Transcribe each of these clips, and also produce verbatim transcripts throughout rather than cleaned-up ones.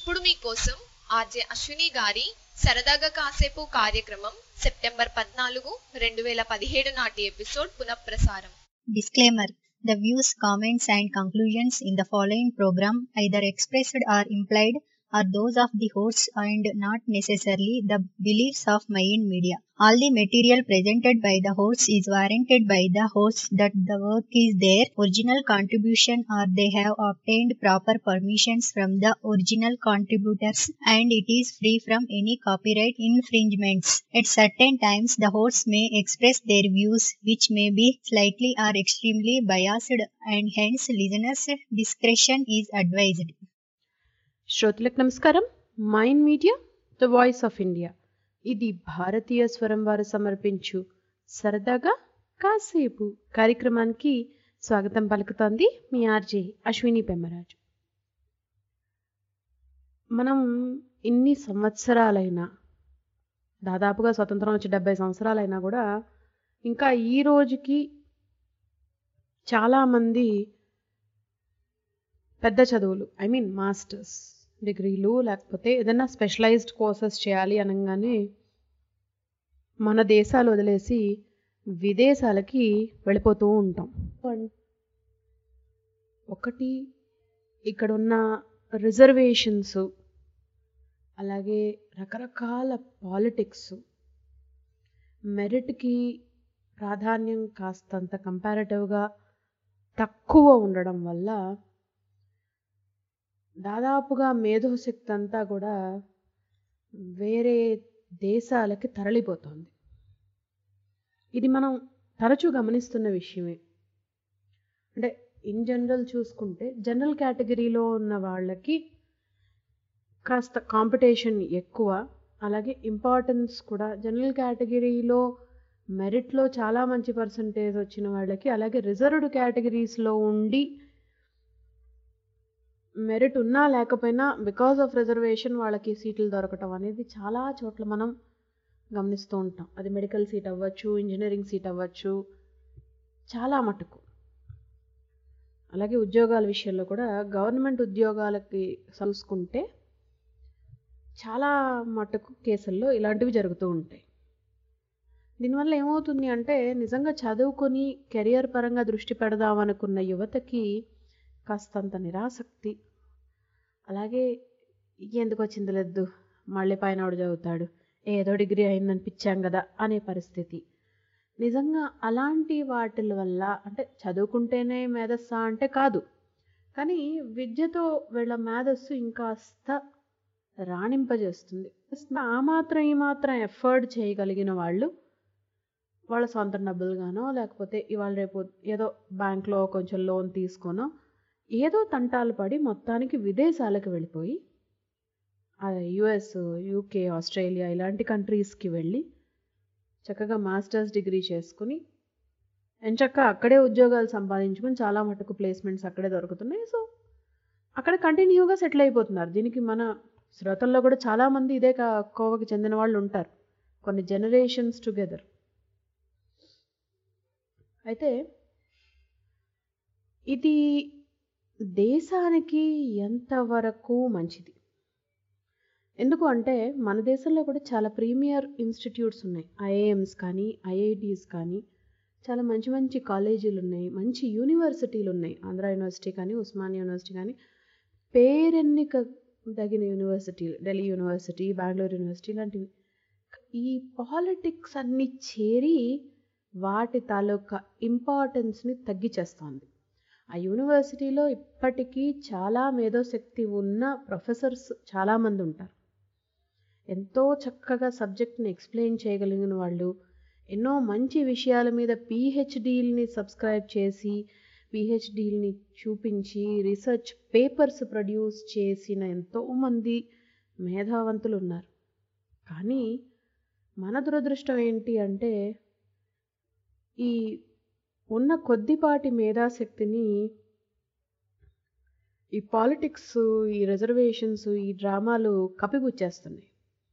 ఇప్పుడు మీకోసం ఆర్జే అశ్విని గారి సరదాగా కాసేపు కార్యక్రమం సెప్టెంబర్ పద్నాలుగు రెండు వేల పదిహేడు నాటి ఎపిసోడ్ పునఃప్రసారం. Disclaimer: The views, comments, and conclusions in the following program, either expressed or implied, are those of the hosts and not necessarily the beliefs of Mayan Media. All the material presented by the hosts is warranted by the hosts that the work is their original contribution or they have obtained proper permissions from the original contributors and it is free from any copyright infringements. At certain times, the hosts may express their views which may be slightly or extremely biased and hence listeners' discretion is advised. శ్రోతలకు నమస్కారం. Mind Media the voice of India, ఇది భారతీయ స్వరం వారు సమర్పించు సరదాగా కాసేపు కార్యక్రమానికి స్వాగతం పలుకుతోంది మీ ఆర్జే అశ్విని పెమ్మరాజు. మనం ఇన్ని సంవత్సరాలైనా, దాదాపుగా స్వతంత్రం వచ్చి డెబ్బై సంవత్సరాలైనా కూడా ఇంకా ఈ రోజుకి చాలామంది పెద్ద చదువులు, ఐ మీన్ మాస్టర్స్ డిగ్రీలు లేకపోతే ఏదైనా స్పెషలైజ్డ్ కోర్సెస్ చేయాలి అనగానే మన దేశాలు వదిలేసి విదేశాలకి వెళ్ళిపోతూ ఉంటాం. ఒకటి ఇక్కడ ఉన్న రిజర్వేషన్స్, అలాగే రకరకాల పాలిటిక్స్, మెరిట్కి ప్రాధాన్యం కాస్తంత కంపారిటివ్గా తక్కువ ఉండడం వల్ల దాదాపుగా మేధోశక్తి అంతా కూడా వేరే దేశాలకి తరలిపోతుంది. ఇది మనం తరచూ గమనిస్తున్న విషయమే. అంటే ఇన్ జనరల్ చూసుకుంటే జనరల్ కేటగిరీలో ఉన్న వాళ్ళకి కాస్త కాంపిటీషన్ ఎక్కువ, అలాగే ఇంపార్టెన్స్ కూడా. జనరల్ కేటగిరీలో మెరిట్లో చాలా మంచి పర్సంటేజ్ వచ్చిన వాళ్ళకి, అలాగే రిజర్వ్డ్ కేటగిరీస్లో ఉండి మెరిట్ ఉన్నా లేకపోయినా బికాస్ ఆఫ్ రిజర్వేషన్ వాళ్ళకి సీట్లు దొరకటం అనేది చాలా చోట్ల మనం గమనిస్తూ ఉంటాం. అది మెడికల్ సీట్ అవ్వచ్చు, ఇంజనీరింగ్ సీట్ అవ్వచ్చు, చాలా మటుకు. అలాగే ఉద్యోగాల విషయంలో కూడా గవర్నమెంట్ ఉద్యోగాలకి చూసుకుంటే చాలా మటుకు కేసుల్లో ఇలాంటివి జరుగుతూ ఉంటాయి. దీనివల్ల ఏమవుతుంది అంటే, నిజంగా చదువుకొని కెరియర్ పరంగా దృష్టి పెడదామనుకున్న యువతకి కాస్తంత నిరాసక్తి, అలాగే ఎందుకు వచ్చింది లేదు, మళ్ళీ పైనవాడు చదువుతాడు, ఏదో డిగ్రీ అయిందనిపించాం కదా అనే పరిస్థితి. నిజంగా అలాంటి వాటి వల్ల, అంటే చదువుకుంటేనే మేధస్సా అంటే కాదు, కానీ విద్యతో వీళ్ళ మేధస్సు ఇంకాస్త రాణింపజేస్తుంది. ఆ మాత్రం ఈ మాత్రం ఎఫర్ట్ చేయగలిగిన వాళ్ళు వాళ్ళ సొంత డబ్బులుగానో లేకపోతే ఇవాళ రేపు ఏదో బ్యాంక్లో కొంచెం లోన్ తీసుకోనో ఏదో తంటాలు పడి మొత్తానికి విదేశాలకు వెళ్ళిపోయి, యుఎస్, యూకే, ఆస్ట్రేలియా ఇలాంటి కంట్రీస్కి వెళ్ళి చక్కగా మాస్టర్స్ డిగ్రీ చేసుకుని ఎంచక్క అక్కడే ఉద్యోగాలు సంపాదించుకుని చాలా మటుకు ప్లేస్మెంట్స్ అక్కడే దొరుకుతున్నాయి. సో అక్కడ కంటిన్యూగా సెటిల్ అయిపోతున్నారు. దీనికి మన శ్రోతల్లో కూడా చాలామంది ఇదే కోవకి చెందిన వాళ్ళు ఉంటారు, కొన్ని జనరేషన్స్ టుగెదర్. అయితే ఇది దేశానికి ఎంతవరకు మంచిది? ఎందుకు అంటే మన దేశంలో కూడా చాలా ప్రీమియర్ ఇన్స్టిట్యూట్స్ ఉన్నాయి. ఐఐఎమ్స్ కానీ, ఐఐటీస్ కానీ, చాలా మంచి మంచి కాలేజీలు ఉన్నాయి, మంచి యూనివర్సిటీలు ఉన్నాయి. ఆంధ్ర యూనివర్సిటీ కానీ, ఉస్మానియా యూనివర్సిటీ కానీ, పేరెన్నిక తగిన యూనివర్సిటీలు, ఢిల్లీ యూనివర్సిటీ, బెంగళూరు యూనివర్సిటీ లాంటివి. ఈ పాలిటిక్స్ అన్నీ చేరి వాటి తాలూకా ఇంపార్టెన్స్ని తగ్గించేస్తోంది. ఆ యూనివర్సిటీలో ఇప్పటికీ చాలా మేధోశక్తి ఉన్న ప్రొఫెసర్స్ చాలామంది ఉంటారు. ఎంతో చక్కగా సబ్జెక్ట్ని ఎక్స్ప్లెయిన్ చేయగలిగిన వాళ్ళు, ఎన్నో మంచి విషయాల మీద పిహెచ్డీలని సబ్స్క్రైబ్ చేసి, పిహెచ్డీలని చూపించి, రీసెర్చ్ పేపర్స్ ప్రొడ్యూస్ చేసిన ఎంతోమంది మేధావంతులు ఉన్నారు. కానీ మన దురదృష్టం ఏంటి అంటే, ఈ ఉన్న కొద్దిపాటి మేధాశక్తిని ఈ పాలిటిక్స్, ఈ రిజర్వేషన్స్, ఈ డ్రామాలు కప్పిపుచ్చేస్తున్నాయి.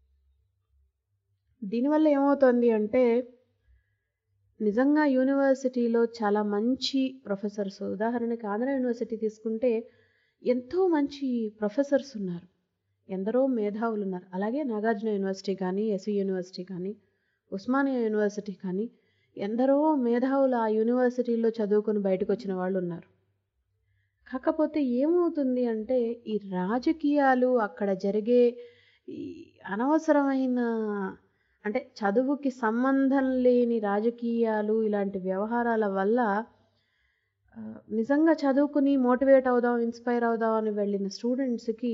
దీనివల్ల ఏమవుతుంది అంటే, నిజంగా యూనివర్సిటీలో చాలా మంచి ప్రొఫెసర్స్, ఉదాహరణకి ఆంధ్ర యూనివర్సిటీ తీసుకుంటే ఎంతో మంచి ప్రొఫెసర్స్ ఉన్నారు, ఎందరో మేధావులు ఉన్నారు. అలాగే నాగార్జున యూనివర్సిటీ కానీ, ఎస్వి యూనివర్సిటీ కానీ, ఉస్మానియా యూనివర్సిటీ కానీ ఎందరో మేధావులు ఆ యూనివర్సిటీల్లో చదువుకొని బయటకు వచ్చిన వాళ్ళు ఉన్నారు. కాకపోతే ఏమవుతుంది అంటే ఈ రాజకీయాలు అక్కడ జరిగే ఈ అనవసరమైన అంటే చదువుకి సంబంధం లేని రాజకీయాలు ఇలాంటి వ్యవహారాల వల్ల నిజంగా చదువుకుని మోటివేట్ అవుదాం, ఇన్స్పైర్ అవుదాం అని వెళ్ళిన స్టూడెంట్స్కి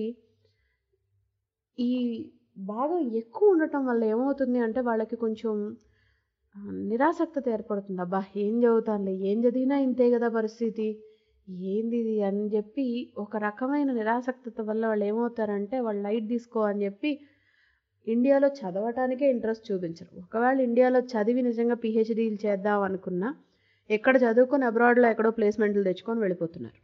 ఈ భాగం ఎక్కువ ఉండటం వల్ల ఏమవుతుంది అంటే వాళ్ళకి కొంచెం నిరాసక్తత ఏర్పడుతుంది. అబ్బా ఏం చదువుతానులే, ఏం చదివినా ఇంతే కదా పరిస్థితి, ఏంది ఇది అని చెప్పి ఒక రకమైన నిరాసక్తత వల్ల వాళ్ళు ఏమవుతారంటే వాళ్ళు లైట్ తీసుకో అని చెప్పి ఇండియాలో చదవటానికే ఇంట్రెస్ట్ చూపించరు. ఒకవేళ ఇండియాలో చదివి నిజంగా పిహెచ్డీలు చేద్దాం అనుకున్నా ఎక్కడ చదువుకొని అబ్రాడ్లో ఎక్కడో ప్లేస్మెంట్లు తెచ్చుకొని వెళ్ళిపోతున్నారు.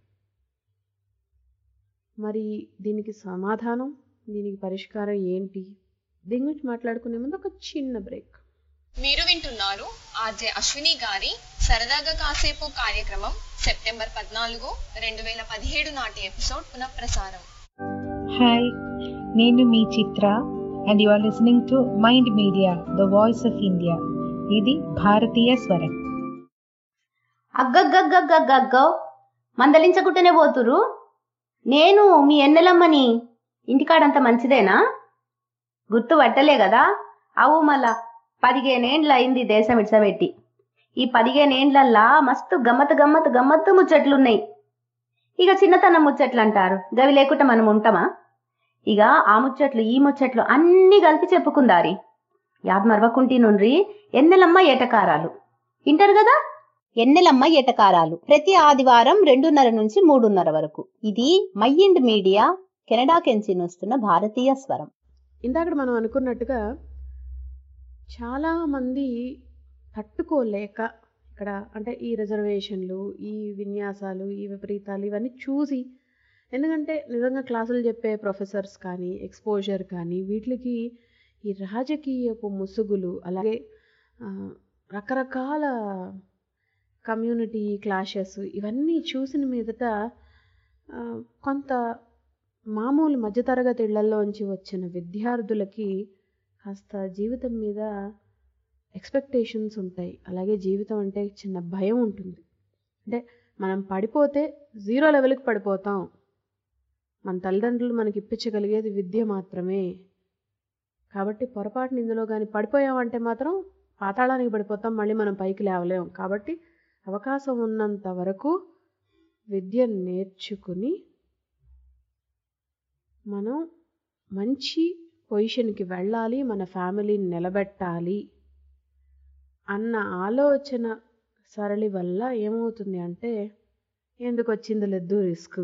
మరి దీనికి సమాధానం, దీనికి పరిష్కారం ఏంటి? దీని గురించి మాట్లాడుకునే ముందు ఒక చిన్న బ్రేక్. మీరు వింటున్నారు ఆర్జే అశ్విని గారి సరదాగా కాసేపు కార్యక్రమం సెప్టెంబర్ పద్నాలుగు రెండు వేల పదిహేడు నాటి ఎపిసోడ్ పునఃప్రసారం. హాయ్, నేను మీ Chitra and you are listening to Mind Media, the voice of India. ఇది భారతీయ స్వరం. అగ్గగ్గగ్గగ్గగ్గో మందలించకుంటేనే పోతురు. నేను మీ ఎన్నెలమ్మని. ఇంటికాడంత మంచిదేనా? గుర్తు పట్టలే కదా? అవు మళ్ళా పదిహేనేండ్ల అయింది దేశం ఇడ్సబెట్టి. ఈ పదిహేనేండ్లల్లా మస్తు గమ్మత్ గమ్మత్ గమ్మత్తు ముచ్చట్లున్నాయి. ఇక చిన్నతనం ముచ్చట్లు అంటారు, గవి లేకుండా మనం ఉంటామా? ఇక ఆ ముచ్చట్లు ఈ ముచ్చట్లు అన్నీ కలిపి చెప్పుకుందారి. యాద్ మరవకుంటి నుండ్రి ఎన్నెలమ్మ ఏటకారాలు వింటారు కదా? ఎన్నెలమ్మ ఏటకారాలు ప్రతి ఆదివారం రెండున్నర నుంచి మూడున్నర వరకు. ఇది మైండ్ మీడియా, కెనడా కెంచి వస్తున్న భారతీయ స్వరం. ఇందాక మనం అనుకున్నట్టుగా చాలామంది తట్టుకోలేక ఇక్కడ అంటే ఈ రిజర్వేషన్లు, ఈ విన్యాసాలు, ఈ విపరీతాలు ఇవన్నీ చూసి, ఎందుకంటే నిజంగా క్లాసులు చెప్పే ప్రొఫెసర్స్ కానీ, ఎక్స్పోజర్ కానీ వీటికి ఈ రాజకీయపు ముసుగులు, అలాగే రకరకాల కమ్యూనిటీ క్లాషెస్ ఇవన్నీ చూసిన మీదట కొంత మామూలు మధ్యతరగతి ఇళ్లలోంచి వచ్చిన విద్యార్థులకి కాస్త జీవితం మీద ఎక్స్పెక్టేషన్స్ ఉంటాయి. అలాగే జీవితం అంటే చిన్న భయం ఉంటుంది. అంటే మనం పడిపోతే జీరో లెవెల్కి పడిపోతాం. మన తల్లిదండ్రులు మనకి ఇప్పించగలిగేది విద్య మాత్రమే. కాబట్టి పొరపాటున ఇందులో కానీ పడిపోయామంటే మాత్రం పాతాళానికి పడిపోతాం, మళ్ళీ మనం పైకి లేవలేం. కాబట్టి అవకాశం ఉన్నంత వరకు విద్య నేర్చుకుని మనం మంచి పొజిషన్కి వెళ్ళాలి, మన ఫ్యామిలీని నిలబెట్టాలి అన్న ఆలోచన సరళి వల్ల ఏమవుతుంది అంటే ఎందుకు వచ్చింది లేదు రిస్క్,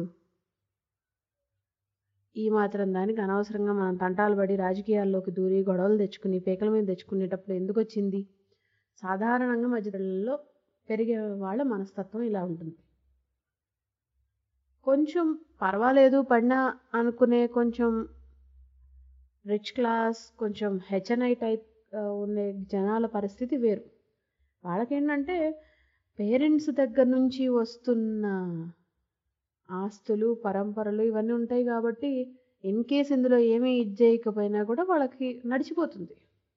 ఈ మాత్రం దానికి అనవసరంగా మనం తంటాలు పడి రాజకీయాల్లోకి దూరి గొడవలు తెచ్చుకుని పేకల మీద తెచ్చుకునేటప్పుడు ఎందుకు వచ్చింది. సాధారణంగా మధ్యతరగతిలో పెరిగే వాళ్ళ మనస్తత్వం ఇలా ఉంటుంది. కొంచెం పర్వాలేదు పడినా అనుకునే కొంచెం రిచ్ క్లాస్, కొంచెం హెచ్ఎన్ఐ టైప్ ఉండే జనాల పరిస్థితి వేరు. వాళ్ళకేంటంటే పేరెంట్స్ దగ్గర నుంచి వస్తున్న ఆస్తులు, పరంపరలు ఇవన్నీ ఉంటాయి కాబట్టి ఇన్ కేస్ ఇందులో ఏమీ ఇది చేయకపోయినా కూడా వాళ్ళకి నడిచిపోతుంది.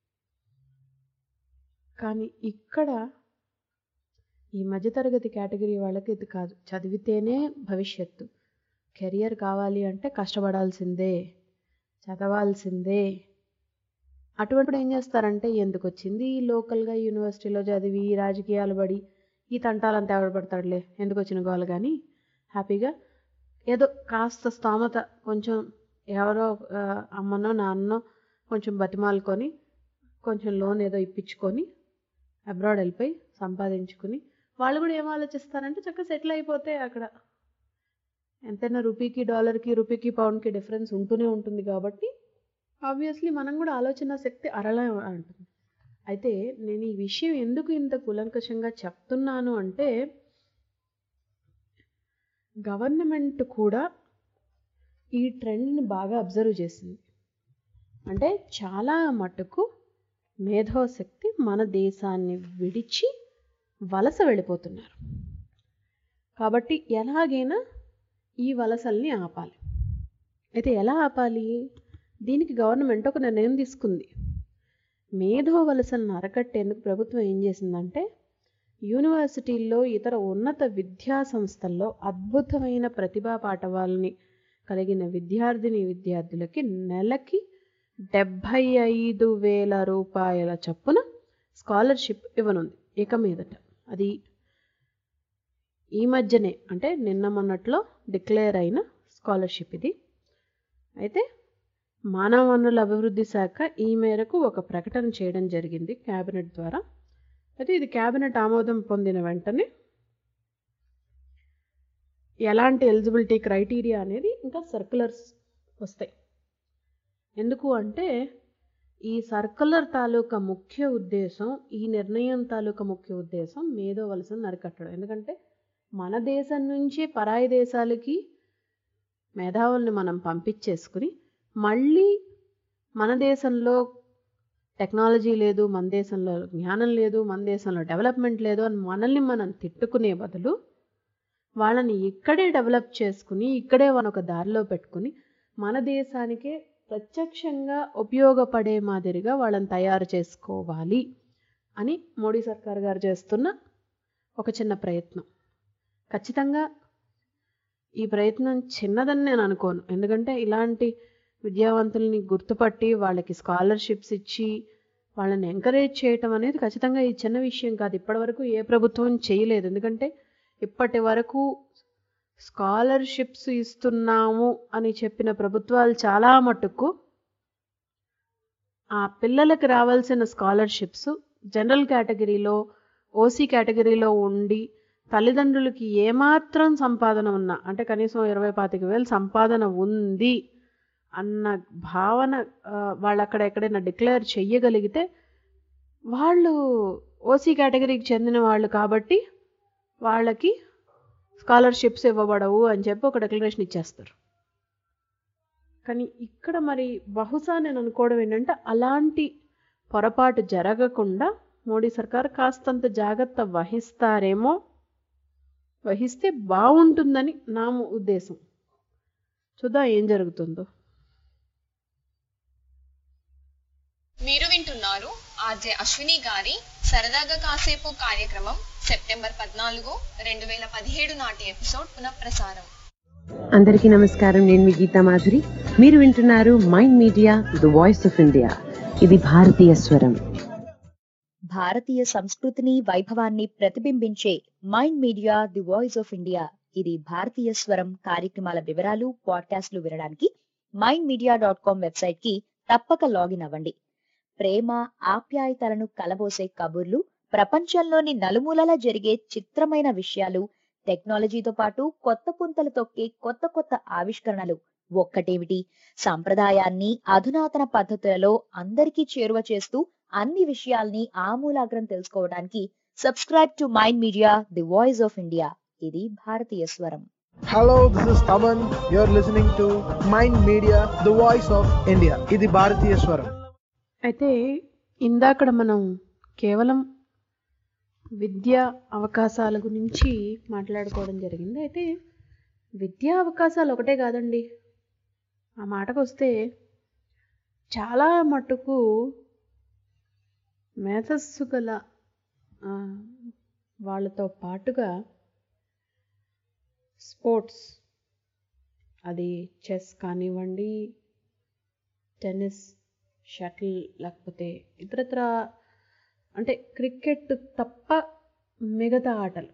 కానీ ఇక్కడ ఈ మధ్యతరగతి కేటగిరీ వాళ్ళకి ఇది కాదు. చదివితేనే భవిష్యత్తు, కెరియర్ కావాలి అంటే కష్టపడాల్సిందే, చదవాల్సిందే. అటువంటి ఏం చేస్తారంటే ఎందుకు వచ్చింది లోకల్గా యూనివర్సిటీలో చదివి రాజకీయాలు పడి ఈ తంటాలంతా ఎవరు పడతాడులే, ఎందుకు వచ్చిన గోలు కానీ హ్యాపీగా ఏదో కాస్త స్తోమత కొంచెం ఎవరో అమ్మనో నాన్నో కొంచెం బతిమాలుకొని కొంచెం లోన్ ఏదో ఇప్పించుకొని అబ్రాడ్ వెళ్ళిపోయి సంపాదించుకుని వాళ్ళు కూడా ఏం ఆలోచిస్తారంటే చక్కగా సెటిల్ అయిపోతే అక్కడ ఎంతైనా రూపీకి డాలర్కి, రూపీకి పౌండ్కి డిఫరెన్స్ ఉంటూనే ఉంటుంది. కాబట్టి ఆబ్వియస్లీ మనం కూడా ఆలోచన శక్తి అరలా ఉంటుంది. అయితే నేను ఈ విషయం ఎందుకు ఇంత కూలంకషంగా చెప్తున్నాను అంటే గవర్నమెంట్ కూడా ఈ ట్రెండ్ని బాగా అబ్జర్వ్ చేసింది. అంటే చాలా మటుకు మేధోశక్తి మన దేశాన్ని విడిచి వలస వెళ్ళిపోతున్నారు. కాబట్టి ఎలాగైనా ఈ వలసల్ని ఆపాలి. అయితే ఎలా ఆపాలి? దీనికి గవర్నమెంట్ ఒక నిర్ణయం తీసుకుంది. మేధో వలసలను అరకట్టేందుకు ప్రభుత్వం ఏం చేసిందంటే యూనివర్సిటీల్లో ఇతర ఉన్నత విద్యా సంస్థల్లో అద్భుతమైన ప్రతిభా పాఠవాలని కలిగిన విద్యార్థిని విద్యార్థులకి నెలకి డెబ్భై ఐదు వేల రూపాయల చొప్పున స్కాలర్షిప్ ఇవ్వనుంది ఇక మీదట. అది ఈ మధ్యనే అంటే నిన్న మొన్నట్లో డిక్లేర్ అయిన స్కాలర్షిప్ ఇది. అయితే మానవ వనరుల అభివృద్ధి శాఖ ఈ మేరకు ఒక ప్రకటన చేయడం జరిగింది క్యాబినెట్ ద్వారా. అయితే ఇది క్యాబినెట్ ఆమోదం పొందిన వెంటనే ఎలాంటి ఎలిజిబిలిటీ క్రైటీరియా అనేది ఇంకా సర్క్యులర్స్ వస్తాయి. ఎందుకు అంటే ఈ సర్క్యులర్ తాలూకా ముఖ్య ఉద్దేశం, ఈ నిర్ణయం తాలూకా ముఖ్య ఉద్దేశం మేధో వలసను అరికట్టడం. ఎందుకంటే మన దేశం నుంచి పరాయి దేశాలకి మేధావుల్ని మనం పంపించేసుకుని మళ్ళీ మన దేశంలో టెక్నాలజీ లేదు, మన దేశంలో జ్ఞానం లేదు, మన దేశంలో డెవలప్మెంట్ లేదు అని మనల్ని మనం తిట్టుకునే బదులు వాళ్ళని ఇక్కడే డెవలప్ చేసుకుని ఇక్కడే వాళ్ళని ఒక దారిలో పెట్టుకుని మన దేశానికే ప్రత్యక్షంగా ఉపయోగపడే మాదిరిగా వాళ్ళని తయారు చేసుకోవాలి అని మోడీ సర్కార్ గారు చేస్తున్న ఒక చిన్న ప్రయత్నం. ఖచ్చితంగా ఈ ప్రయత్నం చిన్నదని నేను అనుకోను. ఎందుకంటే ఇలాంటి విద్యావంతుల్ని గుర్తుపట్టి వాళ్ళకి స్కాలర్షిప్స్ ఇచ్చి వాళ్ళని ఎంకరేజ్ చేయటం అనేది ఖచ్చితంగా ఈ చిన్న విషయం కాదు. ఇప్పటివరకు ఏ ప్రభుత్వం చేయలేదు. ఎందుకంటే ఇప్పటి వరకు స్కాలర్షిప్స్ ఇస్తున్నాము అని చెప్పిన ప్రభుత్వాలు చాలా మటుకు ఆ పిల్లలకు రావాల్సిన స్కాలర్షిప్స్ జనరల్ కేటగిరీలో ఓసీ కేటగిరీలో ఉండి తల్లిదండ్రులకి ఏమాత్రం సంపాదన ఉన్నా అంటే కనీసం ఇరవై పాతిక వేలు సంపాదన ఉంది అన్న భావన వాళ్ళు అక్కడ ఎక్కడైనా డిక్లేర్ చెయ్యగలిగితే వాళ్ళు ఓసీ కేటగిరీకి చెందిన వాళ్ళు కాబట్టి వాళ్ళకి స్కాలర్షిప్స్ ఇవ్వబడవు అని చెప్పి ఒక డిక్లరేషన్ ఇచ్చేస్తారు. కానీ ఇక్కడ మరి బహుశా నేను అనుకోవడం ఏంటంటే అలాంటి పొరపాటు జరగకుండా మోడీ సర్కార్ కాస్తంత జాగ్రత్త వహిస్తారేమో, వహిస్తే బాగుంటుందని నా ఉద్దేశం. చూద్దాం ఏం జరుగుతుందో. మీరు వింటున్నారు ఆర్జే అశ్విని గారి సరదాగా కాసేపు కార్యక్రమం సెప్టెంబర్ పద్నాలుగు రెండు వేల పదిహేడు నాటి ఎపిసోడ్ పునఃప్రసారం. అందరికీ నమస్కారం. నేను మీ గీతా మాధురి. మీరు వింటున్నారు Mind Media the voice of India. ఇది భారతీయ స్వరం. భారతీయ సంస్కృతిని వైభవాన్ని ప్రతిబింబించే Mind Media the voice of India. ఇది భారతీయ స్వరం కార్యక్రమాల వివరాలు పాడ్కాస్ట్లు వినడానికి Mind Media dot com website కి తప్పక లాగిన్ అవ్వండి. ప్రేమ ఆప్యాయతలను కలబోసే కబుర్లు, ప్రపంచంలోని నలుమూలలా జరిగే చిత్రమైన విషయాలు, టెక్నాలజీతో పాటు కొత్త పుంతలు తొక్కే కొత్త కొత్త ఆవిష్కరణలు, ఒక్కటేమిటి సంప్రదాయాన్ని అధునాతన పద్ధతులలో అందరికీ చేరువ చేస్తూ అన్ని విషయాల్ని ఆమూలాగ్రం తెలుసుకోవడానికి subscribe to Mind Media the voice of India. ఇది భారతీయ స్వరం. Hello, this is Taman. You're listening to Mind Media, the voice of India. ఇది భారతీయ స్వరం. అయితే ఇందాకడ మనం కేవలం విద్యా అవకాశాల గురించి మాట్లాడుకోవడం జరిగింది. అయితే విద్యా అవకాశాలు ఒకటే కాదండి. ఆ మాటకు వస్తే చాలా మటుకు మేధస్సు గల వాళ్ళతో పాటుగా స్పోర్ట్స్, అది చెస్ కానివ్వండి, టెన్నిస్, షటిల్, లేకపోతే ఇతరత్ర అంటే క్రికెట్ తప్ప మిగతా ఆటలు.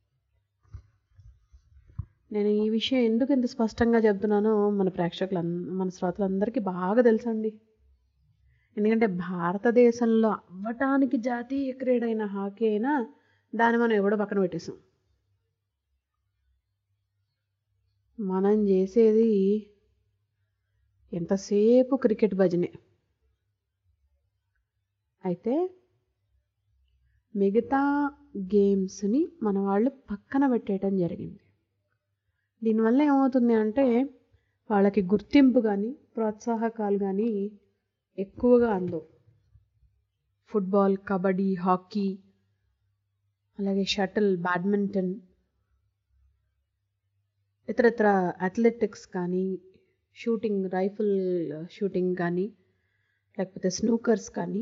నేను ఈ విషయం ఎందుకు ఇంత స్పష్టంగా చెప్తున్నానో మన ప్రేక్షకులు మన శ్రోతలందరికీ బాగా తెలుసండి. ఎందుకంటే భారతదేశంలో అవ్వటానికి జాతీయ క్రీడ అయిన హాకీ అయినా దాన్ని మనం ఎవడో పక్కన పెట్టేసాం. మనం చేసేది ఎంతసేపు క్రికెట్ భజనే. అయితే మిగతా గేమ్స్ని మన వాళ్ళు పక్కన పెట్టేయటం జరిగింది. దీనివల్ల ఏమవుతుంది అంటే వాళ్ళకి గుర్తింపు కానీ ప్రోత్సాహకాలు కానీ ఎక్కువగా అందవు. ఫుట్బాల్, కబడ్డీ, హాకీ, అలాగే షటిల్, బ్యాడ్మింటన్, ఇతరత్ర అథ్లెటిక్స్ కానీ షూటింగ్, రైఫిల్ షూటింగ్ కానీ లేకపోతే స్నూకర్స్ కానీ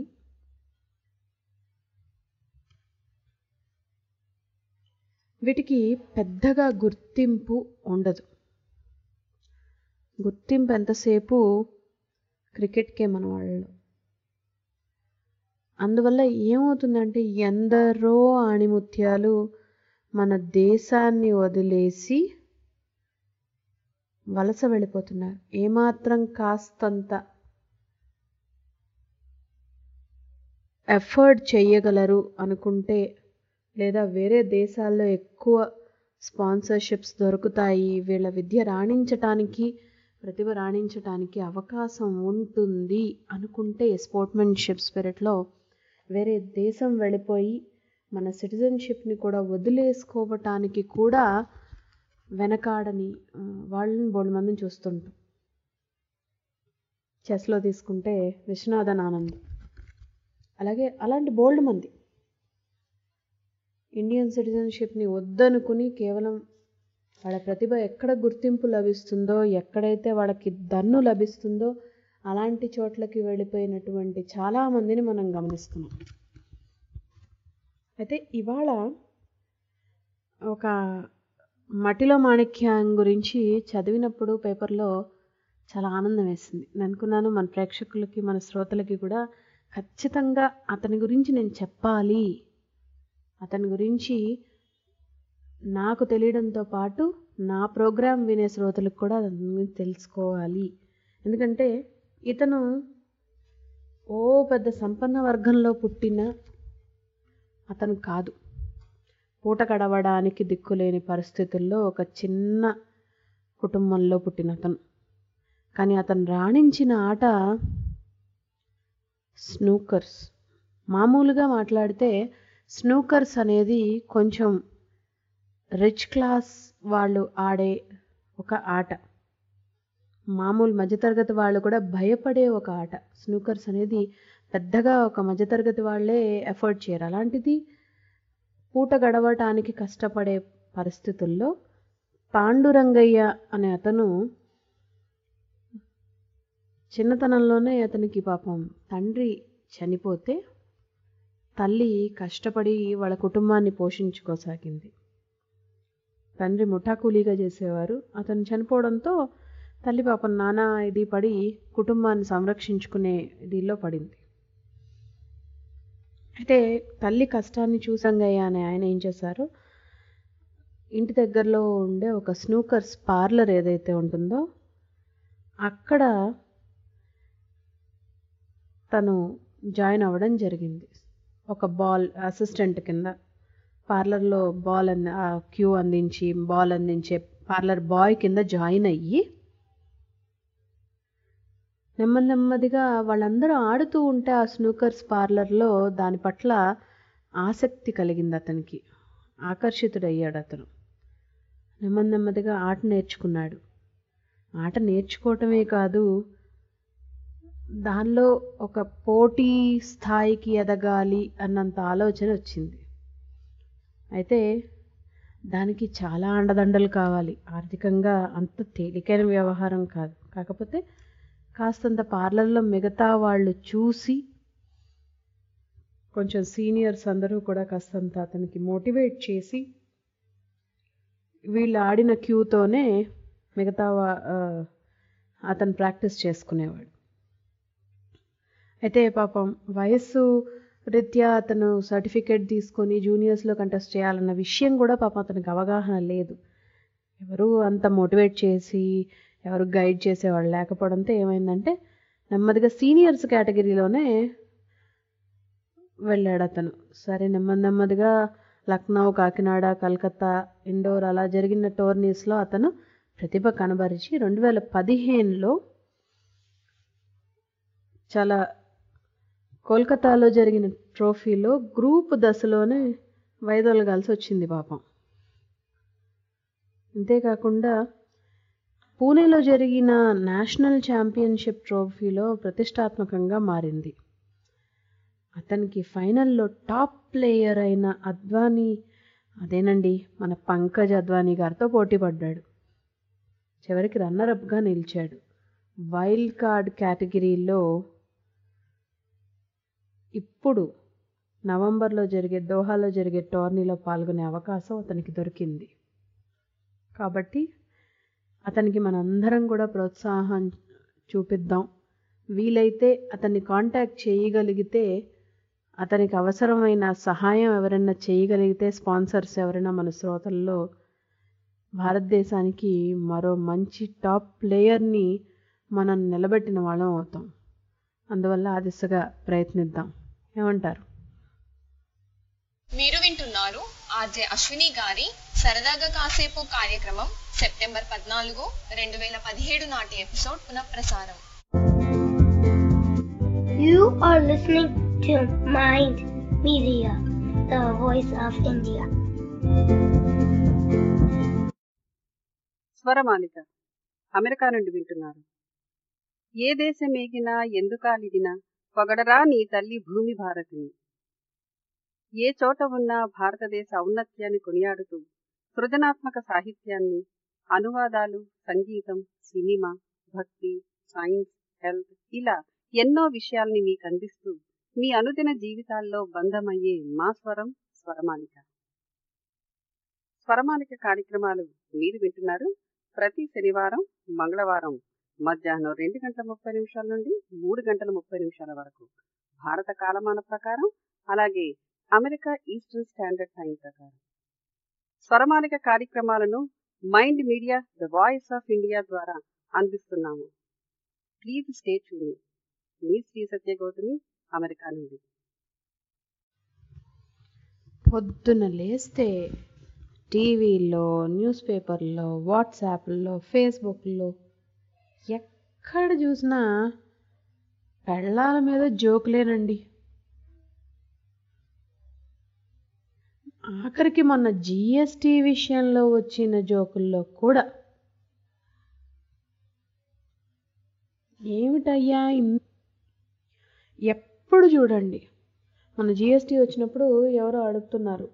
వీటికి పెద్దగా గుర్తింపు ఉండదు. గుర్తింపు ఎంతసేపు క్రికెట్కే మన వాళ్ళు. అందువల్ల ఏమవుతుందంటే ఎందరో ఆణిముత్యాలు మన దేశాన్ని వదిలేసి వలస వెళ్ళిపోతున్నారు. ఏమాత్రం కాస్తంత ఎఫర్ట్ చేయగలరు అనుకుంటే, లేదా వేరే దేశాల్లో ఎక్కువ స్పాన్సర్షిప్స్ దొరుకుతాయి, వీళ్ళ విద్య రాణించటానికి, ప్రతిభ రాణించటానికి అవకాశం ఉంటుంది అనుకుంటే, స్పోర్ట్మెన్షిప్ స్పిరిట్లో వేరే దేశం వెళ్ళిపోయి మన సిటిజన్షిప్ని కూడా వదిలేసుకోవటానికి కూడా వెనకాడని వాళ్ళని బోల్డ్ మందిని చూస్తుంటాం. చెస్లో తీసుకుంటే విశ్వనాథన్ ఆనంద్, అలాగే అలాంటి బోల్డ్ మంది ఇండియన్ సిటిజన్షిప్ని వద్దనుకుని కేవలం వాళ్ళ ప్రతిభ ఎక్కడ గుర్తింపు లభిస్తుందో, ఎక్కడైతే వాళ్ళకి దన్ను లభిస్తుందో అలాంటి చోట్లకి వెళ్ళిపోయినటువంటి చాలామందిని మనం గమనిస్తున్నాం. అయితే ఇవాళ ఒక మట్టిలో మాణిక్యం గురించి చదివినప్పుడు పేపర్లో చాలా ఆనందం వేసింది. నేను అనుకున్నాను మన ప్రేక్షకులకి, మన శ్రోతలకి కూడా ఖచ్చితంగా అతని గురించి నేను చెప్పాలి, అతని గురించి నాకు తెలియడంతో పాటు నా ప్రోగ్రాం వినే శ్రోతలకు కూడా అతని గురించి తెలుసుకోవాలి. ఎందుకంటే ఇతను ఓ పెద్ద సంపన్న వర్గంలో పుట్టిన అతను కాదు. పూట గడవడానికి దిక్కులేని పరిస్థితుల్లో ఒక చిన్న కుటుంబంలో పుట్టిన అతను. కానీ అతను రాణించిన ఆట స్నూకర్స్. మామూలుగా మాట్లాడితే స్నూకర్స్ అనేది కొంచెం రిచ్ క్లాస్ వాళ్ళు ఆడే ఒక ఆట. మామూలు మధ్యతరగతి వాళ్ళు కూడా భయపడే ఒక ఆట. స్నూకర్స్ అనేది పెద్దగా ఒక మధ్యతరగతి వాళ్ళే ఎఫర్ట్ చేయరు. అలాంటిది పూట గడవటానికి కష్టపడే పరిస్థితుల్లో పాండురంగయ్య అనే అతను చిన్నతనంలోనే అతనికి పాపం తండ్రి చనిపోతే తల్లి కష్టపడి వాళ్ళ కుటుంబాన్ని పోషించుకోసాగింది. తండ్రి ముఠా కూలీగా చేసేవారు. అతను చనిపోవడంతో తల్లి పాపం నానా ఇది పడి కుటుంబాన్ని సంరక్షించుకునే దీనిలో పడింది. అయితే తల్లి కష్టాన్ని చూసంగయ్య అనే ఆయన ఏం చేశారు, ఇంటి దగ్గరలో ఉండే ఒక స్నూకర్స్ పార్లర్ ఏదైతే ఉంటుందో అక్కడ తను జాయిన్ అవ్వడం జరిగింది. ఒక బాల్ అసిస్టెంట్ కింద పార్లర్లో బాల్ అంది క్యూ అందించి బాల్ అందించే పార్లర్ బాయ్ కింద జాయిన్ అయ్యి నెమ్మది నెమ్మదిగా వాళ్ళందరూ ఆడుతూ ఉంటే ఆ స్నూకర్స్ పార్లర్లో దాని పట్ల ఆసక్తి కలిగింది అతనికి. ఆకర్షితుడయ్యాడు అతను. నెమ్మది నెమ్మదిగా ఆట నేర్చుకున్నాడు. ఆట నేర్చుకోవటమే కాదు, దానిలో ఒక పోటీ స్థాయికి ఎదగాలి అన్నంత ఆలోచన వచ్చింది. అయితే దానికి చాలా అండదండలు కావాలి. ఆర్థికంగా అంత తేలికైన వ్యవహారం కాదు. కాకపోతే కాస్తంత పార్లర్లో మిగతా వాళ్ళు చూసి కొంచెం సీనియర్స్ అందరూ కూడా కాస్తంత అతనికి మోటివేట్ చేసి వీళ్ళు ఆడిన క్యూతోనే మిగతా అతను ప్రాక్టీస్ చేసుకునేవాడు. అయితే పాపం వయస్సు రీత్యా అతను సర్టిఫికేట్ తీసుకొని జూనియర్స్లో కంటెస్ట్ చేయాలన్న విషయం కూడా పాపం అతనికి అవగాహన లేదు. ఎవరు అంత మోటివేట్ చేసి ఎవరు గైడ్ చేసేవాళ్ళు లేకపోవడంతో ఏమైందంటే నెమ్మదిగా సీనియర్స్ కేటగిరీలోనే వెళ్ళాడు అతను. సరే నెమ్మది నెమ్మదిగా లక్నో, కాకినాడ, కలకత్తా, ఇండోర్ అలా జరిగిన టోర్నీస్లో అతను ప్రతిభ కనబరిచి రెండు వేల పదిహేనులో చాలా కోల్కతాలో జరిగిన ట్రోఫీలో గ్రూప్ దశలోనే వైదొలగాల్సి వచ్చింది పాపం. అంతేకాకుండా పూణేలో జరిగిన నేషనల్ ఛాంపియన్షిప్ ట్రోఫీలో ప్రతిష్టాత్మకంగా మారింది. అతనికి ఫైనల్లో టాప్ ప్లేయర్ అయిన అద్వానీ, అదేనండి మన పంకజ్ అద్వానీ గారితో పోటీ పడ్డాడు. చివరికి రన్నరప్గా నిలిచాడు. వైల్డ్ కార్డ్ కేటగిరీలో ఇప్పుడు నవంబర్లో జరిగే దోహాలో జరిగే టోర్నీలో పాల్గొనే అవకాశం అతనికి దొరికింది. కాబట్టి అతనికి మనందరం కూడా ప్రోత్సాహం చూపిద్దాం. వీలైతే అతన్ని కాంటాక్ట్ చేయగలిగితే, అతనికి అవసరమైన సహాయం ఎవరైనా చేయగలిగితే, స్పాన్సర్స్ ఎవరైనా మన శ్రోతల్లో భారతదేశానికి మరో మంచి టాప్ ప్లేయర్ని మనం నిలబెట్టిన వాళ్ళం అవుతాం. అందువల్ల ఆ దిశగా ప్రయత్నిద్దాం. ఏమంటారు? మీరు వింటున్నారు ఆర్జే అశ్విని గారి సరదాగా కాసేపు కార్యక్రమం సెప్టెంబర్ పద్నాలుగు రెండు వేల పదిహేడు నాటి ఎపిసోడ్ పునఃప్రసారం. You are listening to Mind Media, the voice of India. స్వరమాలిక అమెరికా నుండి వింటున్నారు. ఏ దేశమేగినా ఎందుకాలిదినా పొగడరా నీ తల్లి భూమి భారతిని. ఏ చోట ఉన్నా భారతదేశ ఔన్నత్యాన్ని కొనియాడుతూ సృజనాత్మక సాహిత్యాన్ని, అనువాదాలు, సంగీతం, సినిమా, భక్తి, సైన్స్, హెల్త్ ఇలా ఎన్నో విషయాల్ని మీకు అందిస్తూ మీ అనుదిన జీవితాల్లో బంధమయ్యే మా స్వరం స్వరమాలిక. స్వరమాలిక కార్యక్రమాలు మీరు వింటున్నారు ప్రతి శనివారం, మంగళవారం మధ్యాహ్నం రెండు గంటల ముప్పై నిమిషాల నుండి మూడు గంటల ముప్పై నిమిషాల వరకు భారత కాలమాన ప్రకారం, అలాగే అమెరికా ఈస్టర్న్ స్టాండర్డ్ టైం ప్రకారం. స్వరమాలిక కార్యక్రమాలను Mind Media the voice of India ద్వారా అందిస్తున్నాము. Please stay tuned. మీ శ్రీ సత్య గౌతమి, అమెరికా నుండి. పొద్దున లేస్తే టీవీలో, న్యూస్ పేపర్లో, వాట్సాప్లో, ఫేస్బుక్లో ఎక్కడ చూసినా పెళ్ళాల మీద జోకులేనండి. ఆఖరికి మొన్న జిఎస్టీ విషయంలో వచ్చిన జోకుల్లో కూడా ఏమిటయ్యా ఎప్పుడు చూడండి. మన జిఎస్టీ వచ్చినప్పుడు ఎవరో అడుగుతున్నారు,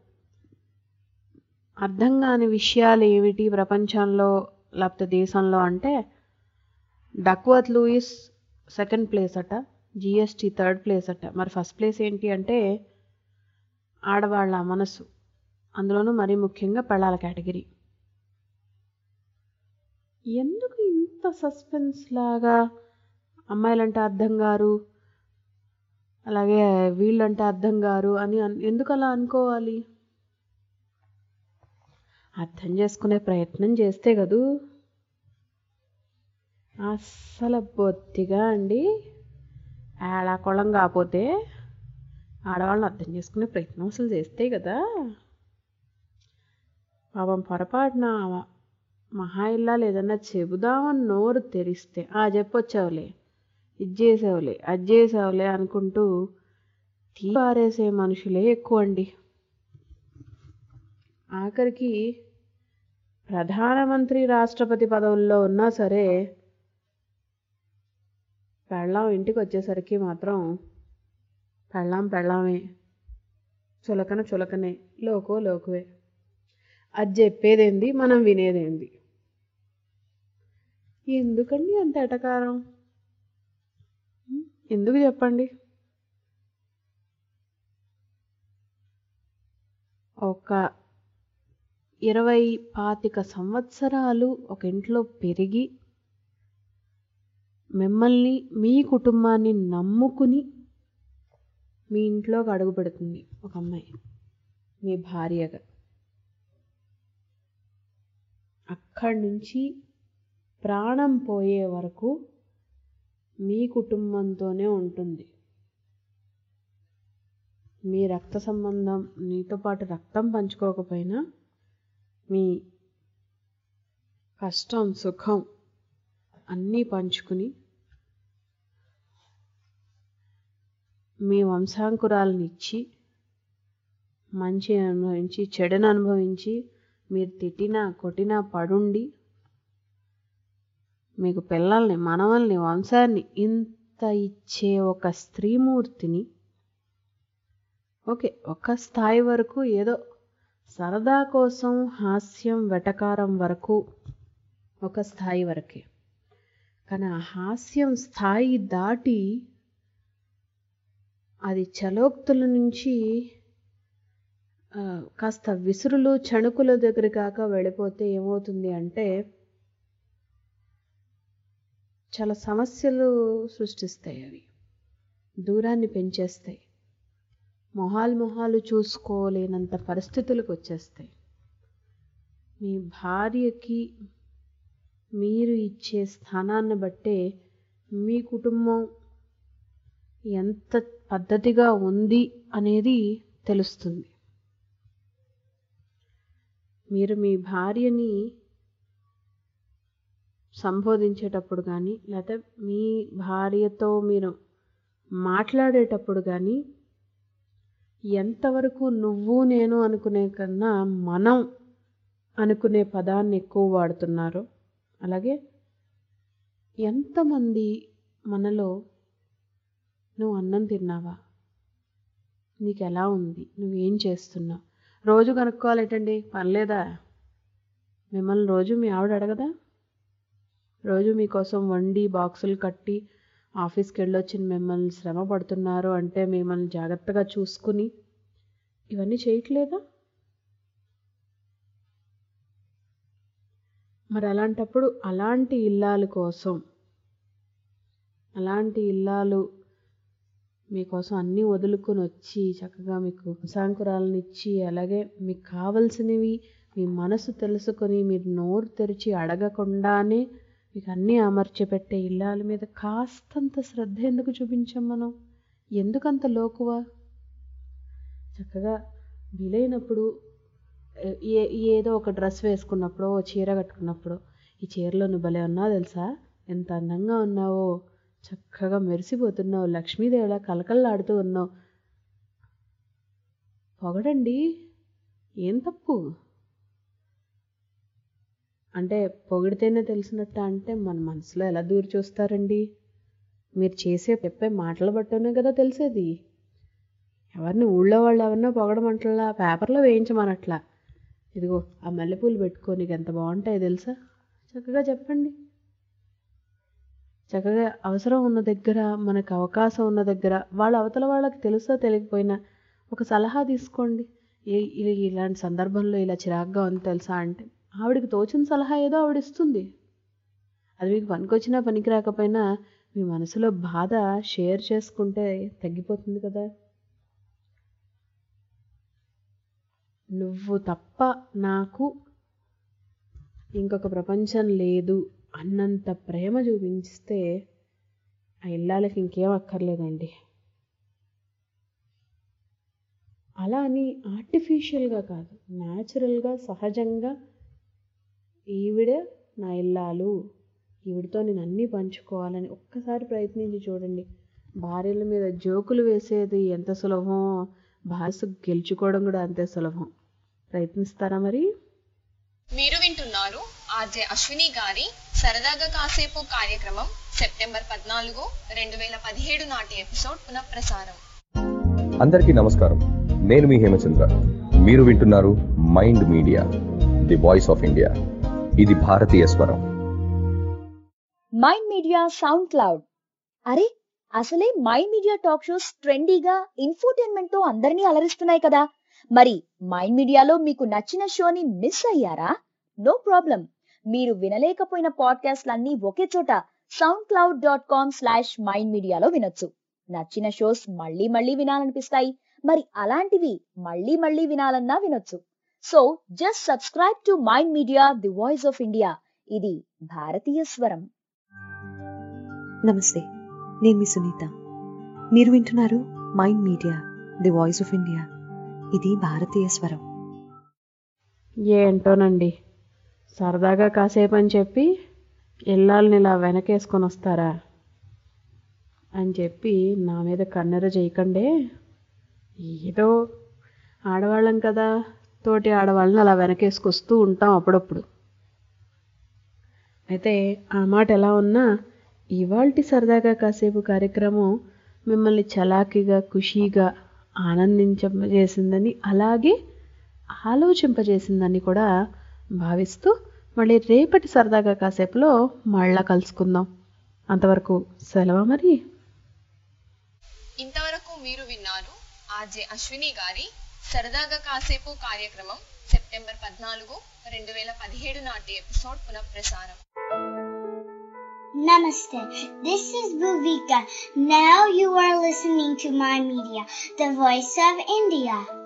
అర్థం కాని విషయాలు ఏమిటి ప్రపంచంలో లేకపోతే దేశంలో అంటే, డక్వర్త్ లూయిస్ సెకండ్ ప్లేస్ అట, జిఎస్టీ థర్డ్ ప్లేస్ అట. మరి ఫస్ట్ ప్లేస్ ఏంటి అంటే ఆడవాళ్ళ మనసు, అందులోనూ మరీ ముఖ్యంగా పెళ్ళాల కేటగిరీ. ఎందుకు ఇంత సస్పెన్స్ లాగా అమ్మాయిలంటే అర్థం గారు, అలాగే వీళ్ళంటే అర్థం గారు అని ఎందుకు అలా అనుకోవాలి? అర్థం చేసుకునే ప్రయత్నం చేస్తే కదూ. అస్సలు బొత్తిగా అండి ఏళాకొళం కాకపోతే ఆడవాళ్ళని అర్థం చేసుకునే ప్రయత్నం అసలు చేస్తే కదా. పాపం పొరపాటున మహా ఇల్లా లేదన్నా చెబుదామని నోరు తెరిస్తే ఆ చెప్పొచ్చావులే, ఇది చేసావులే, అది చేసావులే అనుకుంటూ తీపారేసే మనుషులే ఎక్కువ అండి. ఆఖరికి ప్రధానమంత్రి, రాష్ట్రపతి పదవుల్లో ఉన్నా సరే పెళ్ళాం ఇంటికి వచ్చేసరికి మాత్రం పెళ్ళాం పెళ్ళామే, చులకన చులకనే, లోకో లోకువే. అది చెప్పేదేంది, మనం వినేదేంది. ఎందుకండి అంత ఎటకారం? ఎందుకు చెప్పండి? ఒక ఇరవై పాతిక సంవత్సరాలు ఒక ఇంట్లో పెరిగి మిమ్మల్ని, మీ కుటుంబాన్ని నమ్ముకుని మీ ఇంట్లోకి అడుగు పెడుతుంది ఒక అమ్మాయి మీ భార్యగా. అక్కడి నుంచి ప్రాణం పోయే వరకు మీ కుటుంబంతోనే ఉంటుంది. మీ రక్త సంబంధం, మీతో పాటు రక్తం పంచుకోకపోయినా మీ కష్టం, సుఖం అన్నీ పంచుకుని మీ వంశాంకురాలను ఇచ్చి, మంచి అనుభవించి, చెడును అనుభవించి, మీరు తిట్టినా కొట్టినా పడుండి మీకు పిల్లల్ని, మనవల్ని, వంశాన్ని ఇంత ఇచ్చే ఒక స్త్రీమూర్తిని, ఓకే ఒక స్థాయి వరకు ఏదో సరదా కోసం హాస్యం, వెటకారం వరకు ఒక స్థాయి వరకే, కానీ ఆ హాస్యం స్థాయి దాటి అది చలోక్తుల నుంచి కాస్త విసురులు చణుకుల దగ్గర కాక వెళ్ళిపోతే ఏమవుతుంది అంటే చాలా సమస్యలు సృష్టిస్తాయి. అవి దూరాన్ని పెంచేస్తాయి. మొహాలు మొహాలు చూసుకోలేనంత పరిస్థితులకు వచ్చేస్తాయి. మీ భార్యకి మీరు ఇచ్చే స్థానాన్ని బట్టే మీ కుటుంబం ఎంత పద్ధతిగా ఉంది అనేది తెలుస్తుంది. మీరు మీ భార్యని సంబోధించేటప్పుడు కానీ లేకపోతే మీ భార్యతో మీరు మాట్లాడేటప్పుడు కానీ ఎంతవరకు నువ్వు నేను అనుకునే కన్నా మనం అనుకునే పదాన్ని ఎక్కువ వాడుతున్నారు. అలాగే ఎంతమంది మనలో నువ్వు అన్నం తిన్నావా, నీకు ఎలా ఉంది, నువ్వేం చేస్తున్నావు, రోజు కనుక్కోవాలేటండి పనిలేదా? మిమ్మల్ని రోజు మీ ఆవిడ అడగదా? రోజు మీకోసం వండి బాక్సులు కట్టి ఆఫీస్కి వెళ్ళొచ్చిన మిమ్మల్ని శ్రమ పడుతున్నారు అంటే మిమ్మల్ని జాగ్రత్తగా చూసుకుని ఇవన్నీ చేయట్లేదా? మరి అలాంటప్పుడు అలాంటి ఇల్లాలు కోసం, అలాంటి ఇల్లాలు మీకోసం అన్నీ వదులుకొని వచ్చి చక్కగా మీకు ఉపశాంకురాలను ఇచ్చి అలాగే మీకు కావలసినవి మీ మనసు తెలుసుకొని మీరు నోరు తెరిచి అడగకుండానే మీకు అన్నీ అమర్చి పెట్టే ఇల్లాల మీద కాస్తంత శ్రద్ధ ఎందుకు చూపించాం మనం? ఎందుకంత లోకువా? చక్కగా వీలైనప్పుడు ఏ ఏదో ఒక డ్రెస్ వేసుకున్నప్పుడు ఓ చీర కట్టుకున్నప్పుడు ఈ చీరలో నువ్వు భలే ఉన్నావు తెలుసా, ఎంత అందంగా ఉన్నావో, చక్కగా మెరిసిపోతున్నావు, లక్ష్మీదేవిలా కలకల్లాడుతూ ఉన్నావు, పొగడండి. ఏం తప్పు? అంటే పొగిడితేనే తెలిసినట్ట అంటే మన మనసులో ఎలా దూరి చూస్తారండి? మీరు చేసే చెప్పే మాటలు బట్టనే కదా తెలిసేది. ఎవరిని ఊళ్ళో వాళ్ళు ఎవరినో పొగడమంటలా, పేపర్లో వేయించమనట్లా. ఇదిగో ఆ మల్లెపూలు పెట్టుకో, నీకు ఎంత బాగుంటాయి తెలుసా, చక్కగా చెప్పండి. చక్కగా అవసరం ఉన్న దగ్గర, మనకు అవకాశం ఉన్న దగ్గర, వాళ్ళ అవతల వాళ్ళకి తెలుసో తెలియకపోయినా ఒక సలహా తీసుకోండి. ఏ ఇలాంటి సందర్భంలో ఇలా చిరాగ్గా ఉంది తెలుసా అంటే ఆవిడికి తోచిన సలహా ఏదో ఆవిడ ఇస్తుంది. అది మీకు పనికొచ్చినా పనికి రాకపోయినా మీ మనసులో బాధ షేర్ చేసుకుంటే తగ్గిపోతుంది కదా. నువ్వు తప్ప నాకు ఇంకొక ప్రపంచం లేదు అన్నంత ప్రేమ చూపించితే ఆ ఇల్లాలకి ఇంకేం అక్కర్లేదండి. అలా అని ఆర్టిఫిషియల్గా కాదు, న్యాచురల్గా సహజంగా ఈవిడే నా ఇల్లాలు, ఈవిడితో నేను అన్నీ పంచుకోవాలని ఒక్కసారి ప్రయత్నించి చూడండి. భార్యల మీద జోకులు వేసేది ఎంత సులభమో భార్య గెలుచుకోవడం కూడా అంతే సులభం. ప్రయత్నిస్తారా మరి? మీరు వింటున్నారు ఆర్జే అశ్విని గారి సరదాగా కాసేపు కార్యక్రమం సెప్టెంబర్ పద్నాలుగు రెండు వేల పదిహేడు నాటి ఎపిసోడ్ పునఃప్రసారం. అందరికీ నమస్కారం, నేను మీ హేమచంద్ర. మీరు వింటున్నారు Mind Media, the voice of India. ఇది భారతీయ స్వరం. Mind Media SoundCloud. అరే అసలే మైండ్ మీడియా టాక్ షోస్ ట్రెండీగా ఇన్ఫోటైన్మెంట్ తో అందరినీ అలరిస్తున్నాయి కదా. మరి మైండ్ మీడియాలో మీకు నచ్చిన షోని మిస్ అయ్యారా? No problem. మీరు వినలేకపోయిన పాడ్కాస్ట్లన్నీ ఒకే చోట SoundCloud dot com slash mind మీడియాలో వినొచ్చు. నచ్చిన షోస్ మళ్ళీ మళ్ళీ వినాలనిపిస్తాయి. మరి అలాంటివి మళ్ళీ మళ్ళీ వినాలన్నా వినొచ్చు. So just subscribe to Mind Media, the voice of India. ఇది భారతీయ స్వరం. నమస్తే, నేను మీ సునీత. మీరు వింటున్నారు Mind Media, the voice of India. ఇది భారతీయ స్వరం. ఏంటోనండి, సరదాగా కాసేపు అని చెప్పి ఇల్లాలని ఇలా వెనకేసుకొని వస్తారా అని చెప్పి నా మీద కన్నెర చేయకండే. ఏదో ఆడవాళ్ళం కదా, తోటి ఆడవాళ్ళని అలా వెనకేసుకొస్తూ ఉంటాం అప్పుడప్పుడు. అయితే ఆ మాట ఎలా ఉన్నా ఇవాల్టి సరదాగా కాసేపు కార్యక్రమం మిమ్మల్ని చలాకీగా ఖుషీగా ఆనందించజేసిందని అలాగే ఆలోచింపజేసిందని కూడా భావిస్తూ మళ్ళీ రేపటి సరదాగా కాసేపులో మళ్ళా కలుసుకుందాం. అంతవరకు సెలవు మరి. ఇంతవరకు మీరు విన్నారు ఆర్జే అశ్విని గారి సరదాగా కాసేపు కార్యక్రమం సెప్టెంబర్ పద్నాలుగు రెండు వేల పదిహేడు నాటి ఎపిసోడ్ పునఃప్రసారం. Namaste. This is Bhuvika. Now you are listening to My Media, the voice of India.